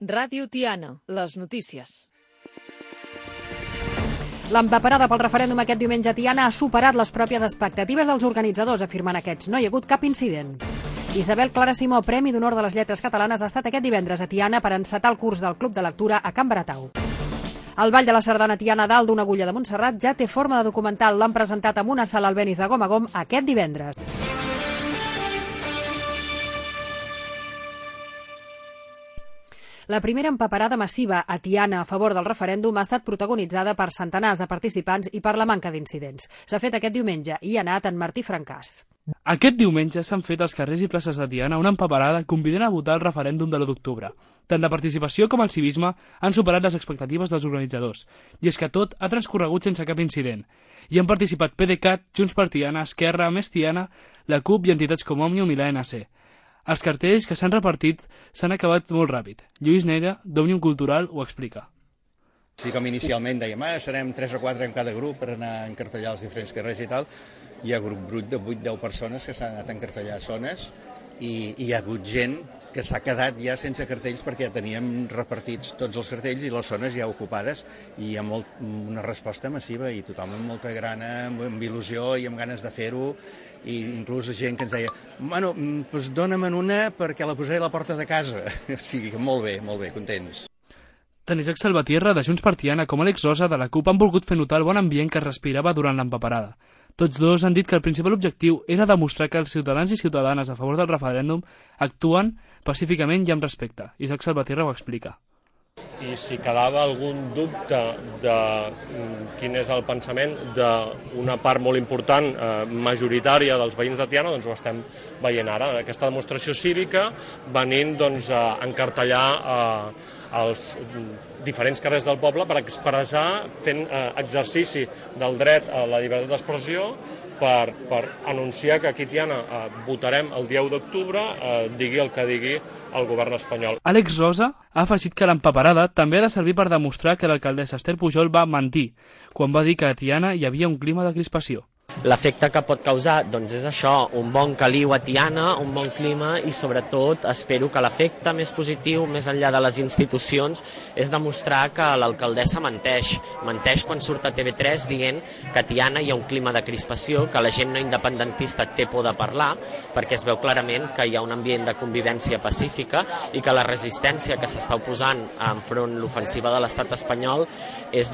Ràdio Tiana, les notícies. L'empaperada pel referèndum aquest diumenge a Tiana ha superat les pròpies expectatives dels organitzadors, afirmen aquests. No hi ha hagut cap incident. Isabel Clara Simó, Premi d'Honor de les Lletres Catalanes, ha estat aquest divendres a Tiana per encetar el curs del Club de Lectura a Can Baratau. El Ball de la Sardana Tiana dalt d'una agulla de Montserrat ja té forma de documental. L'han presentat amb una sala Albéniz de gom a gom aquest divendres. La primera empaperada massiva a Tiana a favor del referèndum ha estat protagonitzada per centenars de participants i per la manca d'incidents. S'ha fet aquest diumenge i hi ha anat en Martí Francàs. Aquest diumenge s'han fet als carrers i places de Tiana una empaperada convidant a votar el referèndum de l'1 d'octubre. Tant la participació com el civisme han superat les expectatives dels organitzadors. I és que tot ha transcorregut sense cap incident. Hi han participat PDeCAT, Junts per Tiana, Esquerra, Més Tiana, la CUP i entitats com Òmnium i l'ANC. Els cartells que s'han repartit s'han acabat molt ràpid. Lluís Neira, d'Òmnium Cultural, ho explica. Sí, com inicialment dèiem, serem 3 o 4 en cada grup per anar a encartellar els diferents carrers i tal. Hi ha grup brut de 8-10 persones que s'han anat a encartellar zones i hi ha hagut gent que s'ha quedat ja sense cartells perquè ja teníem repartits tots els cartells i les zones ja ocupades i hi ha una resposta massiva i tothom amb molta grana, amb il·lusió i amb ganes de fer-ho. I inclús gent que ens deia, bueno, doncs dóna'm una perquè la posaré a la porta de casa. O sigui, molt bé, contents. Tant Isaac Salvatierra, de Junts per Tiana, com Àlex Rosa, de la CUP, han volgut fer notar el bon ambient que es respirava durant l'empaperada. Tots dos han dit que el principal objectiu era demostrar que els ciutadans i ciutadanes a favor del referèndum actuen pacíficament i amb respecte. Isaac Salvatierra ho explica. I si quedava algun dubte de quin és el pensament d'una part molt important, majoritària dels veïns de Tiana, doncs ho estem veient ara. Aquesta demostració cívica venint a encartellar els diferents carrers del poble per expressar, fent exercici del dret a la llibertat d'expressió, per anunciar que aquí a Tiana votarem el dia 1 d'octubre, digui el que digui el govern espanyol. Àlex Rosa ha afegit que l'empaperada també ha de servir per demostrar que l'alcaldessa Esther Pujol va mentir quan va dir que a Tiana hi havia un clima de crispació. L'efecte que pot causar doncs és això, un bon caliu a Tiana, un bon clima i sobretot espero que l'efecte més positiu, més enllà de les institucions, és demostrar que l'alcaldessa menteix quan surt a TV3 dient que a Tiana hi ha un clima de crispació, que la gent no independentista té por de parlar, perquè es veu clarament que hi ha un ambient de convivència pacífica i que la resistència que s'està oposant enfront l'ofensiva de l'estat espanyol és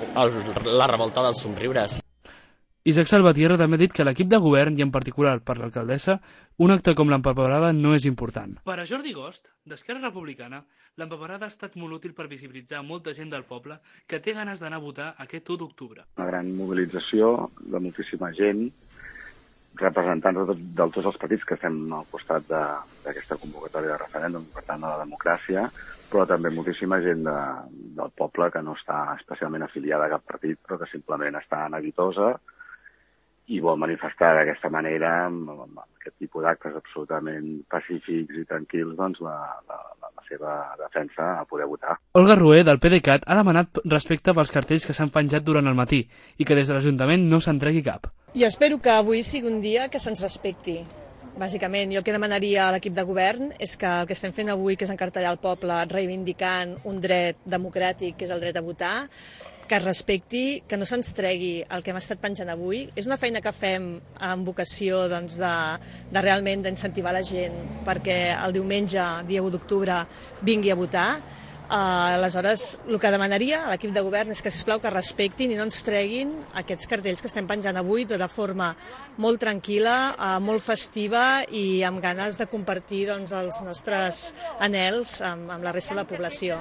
la revolta dels somriures. Isaac Salvatierra també ha dit que l'equip de govern, i en particular per l'alcaldessa, un acte com l'empaperada no és important. Per a Jordi Gost, d'Esquerra Republicana, l'empaperada ha estat molt útil per visibilitzar molta gent del poble que té ganes d'anar a votar aquest 1 d'octubre. Una gran mobilització de moltíssima gent, representants de tots els partits que estem al costat d'aquesta convocatòria de referèndum, per tant de la democràcia, però també moltíssima gent del poble que no està especialment afiliada a cap partit, però que simplement està neguitosa i vol manifestar d'aquesta manera, amb aquest tipus d'actes absolutament pacífics i tranquils, doncs la seva defensa a poder votar. Olga Rué, del PDeCAT, ha demanat respecte pels cartells que s'han penjat durant el matí i que des de l'Ajuntament no se'n tregui cap. Jo espero que avui sigui un dia que se'ns respecti. Bàsicament, jo el que demanaria a l'equip de govern és que el que estem fent avui, que és encartellar el poble reivindicant un dret democràtic, que és el dret a votar, que es respecti, que no se'ns tregui el que hem estat penjant avui. És una feina que fem amb vocació de realment d'incentivar la gent perquè el diumenge, dia 1 d'octubre, vingui a votar. Aleshores, el que demanaria a l'equip de govern és que, sisplau, que respectin i no ens treguin aquests cartells que estem penjant avui de forma molt tranquil·la, molt festiva i amb ganes de compartir els nostres anhels amb la resta de la població.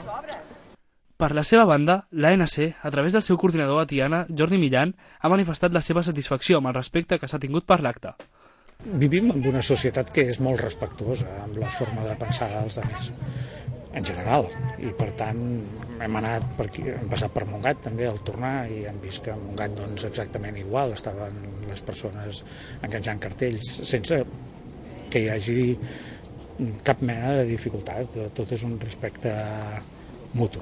Per la seva banda, l'ANC, a través del seu coordinador a Tiana, Jordi Millán, ha manifestat la seva satisfacció amb el respecte que s'ha tingut per l'acte. Vivim en una societat que és molt respectuosa amb la forma de pensar dels altres, en general, i per tant hem anat per aquí, hem passat per Montgat també al tornar i hem vist que a Montgat doncs exactament igual, estaven les persones enganxant cartells sense que hi hagi cap mena de dificultat, tot és un respecte mutu.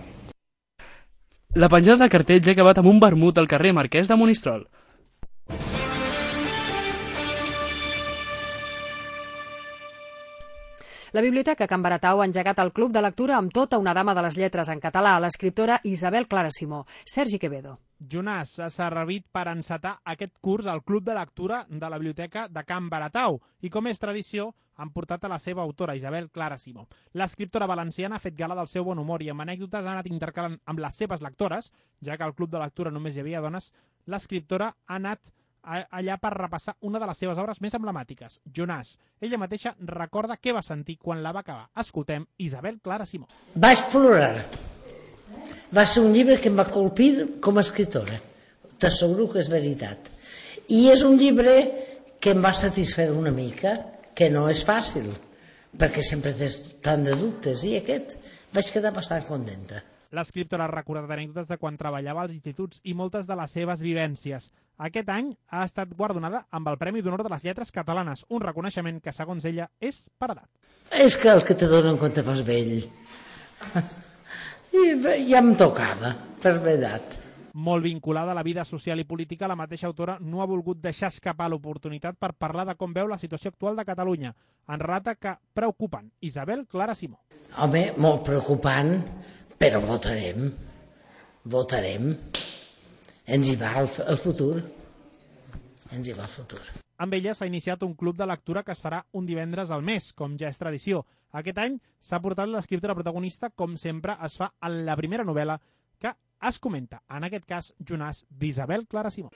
La penjada de cartells ha acabat amb un vermut al carrer Marquès de Monistrol. La Biblioteca Can Baratau ha engegat el Club de Lectura amb tota una dama de les lletres en català, l'escriptora Isabel Clara Simó. Sergi Quevedo. Jonàs s'ha servit per encetar aquest curs al Club de Lectura de la Biblioteca de Can Baratau i, com és tradició, han portat a la seva autora, Isabel Clara Simó. L'escriptora valenciana ha fet gala del seu bon humor i amb anècdotes ha anat intercalant amb les seves lectores, ja que al Club de Lectura només hi havia dones. L'escriptora ha anat allà per repassar una de les seves obres més emblemàtiques, Jonàs. Ella mateixa recorda què va sentir quan la va acabar. Escoltem Isabel Clara Simó. Vaig plorar. Va ser un llibre que em va colpir com a escriptora. T'asseguro que és veritat. I és un llibre que em va satisfer una mica, que no és fàcil, perquè sempre tens tant de dubtes, i aquest vaig quedar bastant contenta. L'escriptora ha recordat anècdotes de quan treballava als instituts i moltes de les seves vivències. Aquest any ha estat guardonada amb el Premi d'Honor de les Lletres Catalanes, un reconeixement que, segons ella, és per edat. És que el que te donen quan te fas vell. I ja em tocava, per l'edat. Molt vinculada a la vida social i política, la mateixa autora no ha volgut deixar escapar l'oportunitat per parlar de com veu la situació actual de Catalunya. En relata que preocupant. Isabel Clara Simó. Home, molt preocupant, però votarem. Votarem. Ens hi va el futur. Ens hi va el futur. Amb ella s'ha iniciat un club de lectura que es farà un divendres al mes, com ja és tradició. Aquest any s'ha portat l'escriptora protagonista, com sempre es fa en la primera novel·la que es comenta, en aquest cas, Jonàs, d'Isabel Clara Simó.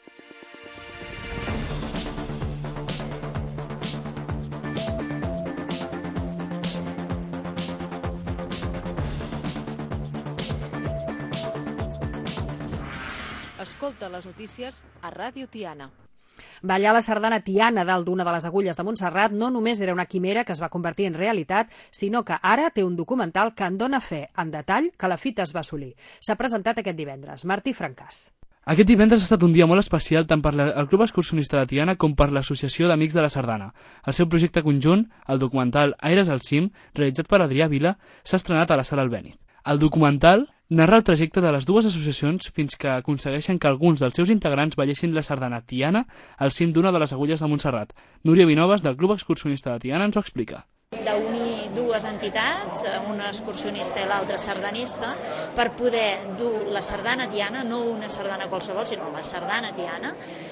Escolta les notícies a Ràdio Tiana. Ballar la sardana Tiana dalt d'una de les agulles de Montserrat no només era una quimera que es va convertir en realitat, sinó que ara té un documental que en dona fe, en detall, que la fita es va assolir. S'ha presentat aquest divendres. Martí Francàs. Aquest divendres ha estat un dia molt especial tant per al Club Excursionista de Tiana com per l'Associació d'Amics de la Sardana. El seu projecte conjunt, el documental Aires al cim, realitzat per Adrià Vila, s'ha estrenat a la Sala Albéniz. El documental narra el trajecte de les dues associacions fins que aconsegueixen que alguns dels seus integrants ballessin la sardana Tiana al cim d'una de les agulles de Montserrat. Núria Vinovas, del Club Excursionista de Tiana, ens ho explica. D'unir dues entitats, una excursionista i l'altra sardanista, per poder dur la sardana Tiana, no una sardana qualsevol, sinó la sardana Tiana,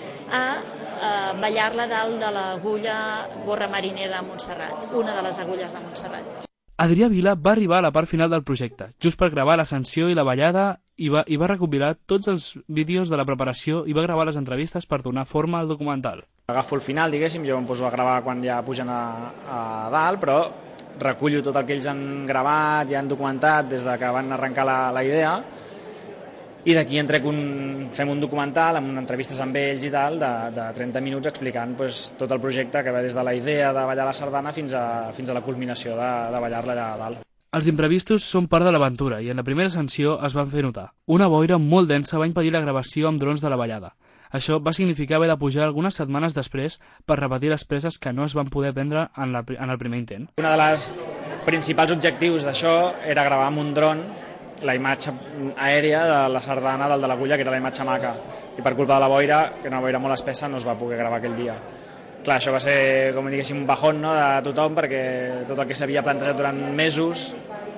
a ballar-la dalt de l'agulla Gorra Mariner de Montserrat, una de les agulles de Montserrat. Adrià Vila va arribar a la part final del projecte, just per gravar l'ascensió i la ballada, i va recopilar tots els vídeos de la preparació i va gravar les entrevistes per donar forma al documental. Agafo el final, diguéssim, jo em poso a gravar quan ja pugen a dalt, però recullo tot el que ells han gravat i han documentat des de que van arrencar la idea, i d'aquí fem un documental amb entrevistes amb ells i tal, de 30 minuts explicant tot el projecte que va des de la idea de ballar la sardana fins a la culminació de ballar-la allà a dalt. Els imprevistos són part de l'aventura i en la primera ascensió es van fer notar. Una boira molt densa va impedir la gravació amb drons de la ballada. Això va significar haver de pujar algunes setmanes després per repetir les preses que no es van poder prendre en el primer intent. Un dels principals objectius d'això era gravar amb un dron la imatge aèria de la sardana dalt de l'agulla, que era la imatge maca, i per culpa de la boira, que era una boira molt espessa, no es va poder gravar aquell dia. Clar, això va ser, com diguéssim, un bajón, no?, de tothom, perquè tot el que s'havia plantejat durant mesos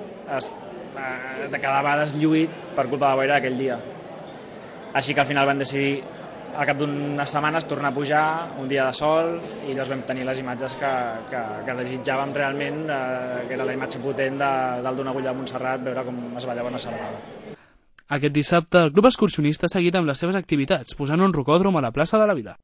quedava deslluït per culpa de la boira d'aquell dia. Així que al final van decidir, al cap d'unes setmanes, tornar a pujar, un dia de sol, i llavors vam tenir les imatges que desitjàvem realment, que era la imatge potent dalt d'una agulla de Montserrat, veure com es ballava una sardana. Aquest dissabte, el Club Excursionista ha seguit amb les seves activitats, posant un rocòdrom a la plaça de la Vila.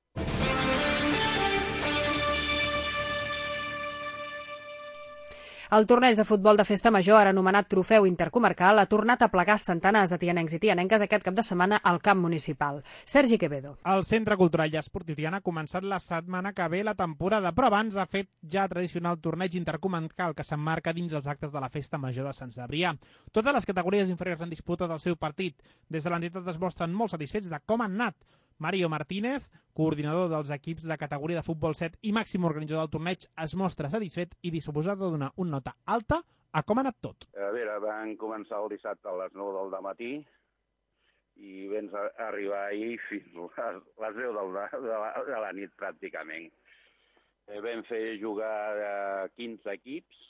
El torneig de futbol de festa major, ara anomenat Trofeu Intercomarcal, ha tornat a plegar centenars de tianencs i tianenques aquest cap de setmana al camp municipal. Sergi Quevedo. El Centre Cultural i Esportiu Tiana ha començat la setmana que ve la temporada, però abans ha fet ja tradicional torneig intercomarcal que s'emmarca dins els actes de la festa major de Sant Cebrià. Totes les categories inferiors han disputat el seu partit. Des de l'entitat es mostren molt satisfets de com han anat. Mario Martínez, coordinador dels equips de categoria de futbol 7 i màxim organitzador del torneig, es mostra satisfet i disposat de donar una nota alta a com ha anat tot. A veure, van començar el dissabte a les 9 del matí i vam arribar ahir fins a les 10 de la nit pràcticament. Vam fer jugar 15 equips,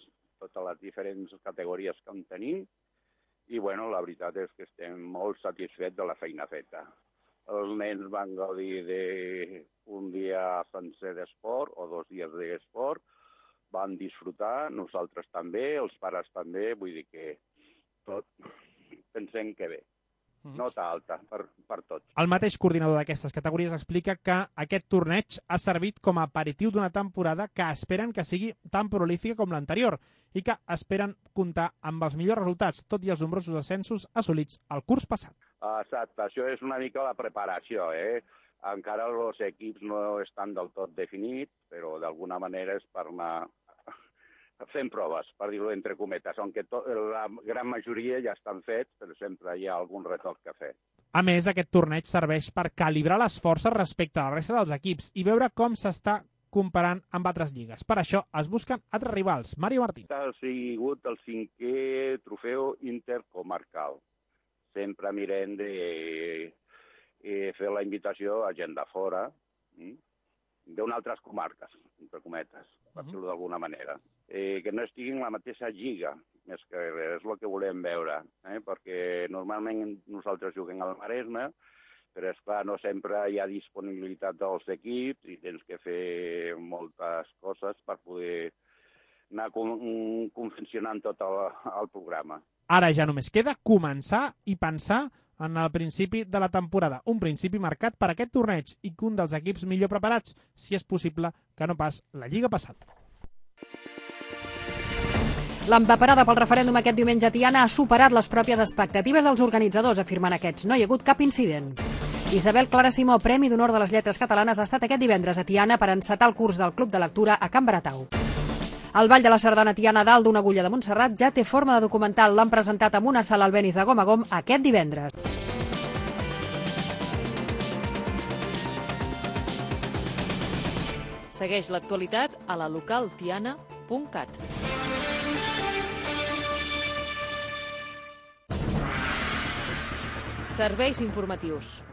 totes les diferents categories que en tenim, i bueno, la veritat és que estem molt satisfets de la feina feta. Els nens van gaudir d'un dia sencer d'esport o 2 dies d'esport, van disfrutar, nosaltres també, els pares també, vull dir que tot pensem que bé. Nota alta per tots. El mateix coordinador d'aquestes categories explica que aquest torneig ha servit com a aperitiu d'una temporada que esperen que sigui tan prolífica com l'anterior i que esperen comptar amb els millors resultats, tot i els nombrosos ascensos assolits el curs passat. Exacte, això és una mica la preparació, Encara els equips no estan del tot definits, però d'alguna manera és per anar fent proves, per dir-ho entre cometes, aunque la gran majoria ja estan fets, però sempre hi ha algun retoc que fer. A més, aquest torneig serveix per calibrar les forces respecte a la resta dels equips i veure com s'està comparant amb altres lligues. Per això es busquen altres rivals. Mario Martín. Ha sigut el 5è trofeu intercomarcal. Sempre mirem de fer la invitació a gent de fora, d'unes altres comarques, entre cometes, per dir-ho d'alguna manera. Que no estiguin en la mateixa lliga, és el que volem veure, perquè normalment nosaltres juguem al Maresme, però és clar, no sempre hi ha disponibilitat dels equips i tens que fer moltes coses per poder anar confeccionant tot el programa. Ara ja només queda començar i pensar en el principi de la temporada, un principi marcat per aquest torneig i que un dels equips millor preparats, si és possible, que no pas la lliga passada. L'empaperada pel referèndum aquest diumenge a Tiana ha superat les pròpies expectatives dels organitzadors, afirmant aquests. No hi ha hagut cap incident. Isabel Clara Simó, Premi d'Honor de les Lletres Catalanes, ha estat aquest divendres a Tiana per encetar el curs del Club de Lectura a Can Baratau. El Ball de la Sardana Tiana dalt d'una agulla de Montserrat ja té forma de documental. L'han presentat amb una sala Albéniz de gom a gom aquest divendres. Segueix l'actualitat a la localtiana.cat. Serveis informatius.